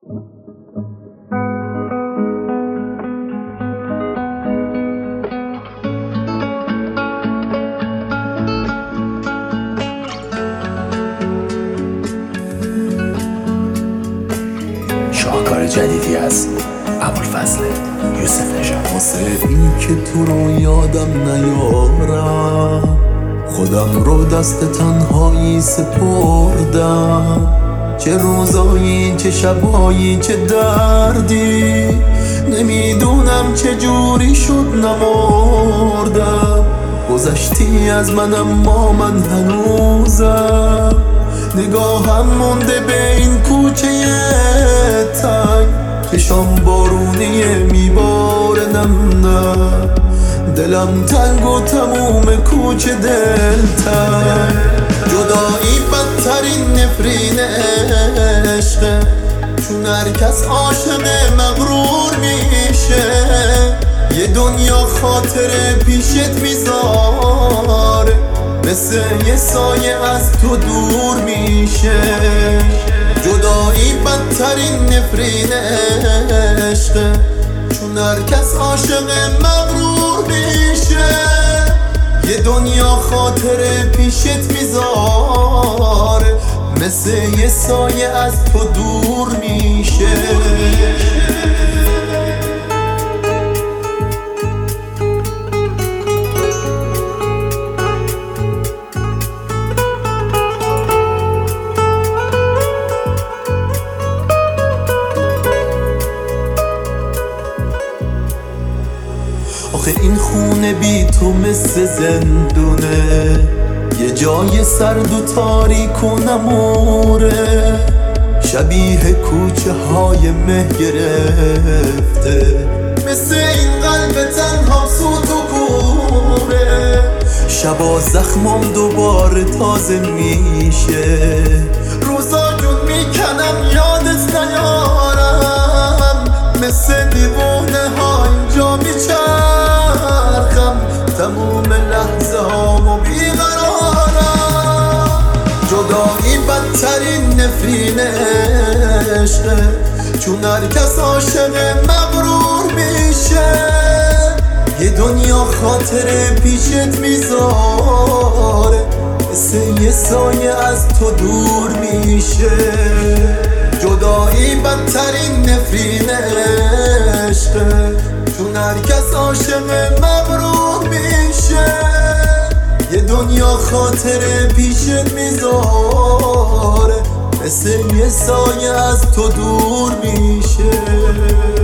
شاهکار جدیدی از ابوالفضل یوسف نژاد. واسه این که تو رو یادم نیارم، خودم رو دست تنهایی سپردم. چه روزایی، چه شبایی، چه دردی، نمیدونم چه جوری شد نمردم. گذشتی از من اما من هنوزم، نگاهم مونده به این کوچه تنگ. چشام بارونیه میباره نم، دلم تنگ و تموم کوچه دلتنگ. جدایی بدترین نفرین عشقه، چون هر کس عاشق مغرور میشه. یه دنیا خاطره پیشت میذاره، مثل یه سایه از تو دور میشه. جدایی بدترین نفرین عشقه، چون هر کس عاشق مغرور میشه. یه دنیا خاطره پیشت میذاره، مثل یه سایه از تو دور میشه. آخه این خونه بی تو مثل زندونه، یه جای سرد و تاریک و نموره. شبیه کوچه های مه گرفته، مثل این قلب تنها سوت و کوره. شبا زخمام دوباره تازه میشه، روزا جون میکنم یادت نیارم. مثل دیوونه ها اینجا میچرخم، تموم لحظه هامو بیقرارم. جدایی بدترین نفرین عشقه، چون هر کس عاشق مغرور میشه. یه دنیا خاطره پیشت میذاره، مثل یه سایه از تو دور میشه. جدایی بدترین نفرین عشقه، چون هر کس عاشق مغرور میشه. یه دنیا خاطره پیشت میذاره، مثل یه سایه از تو دور میشه.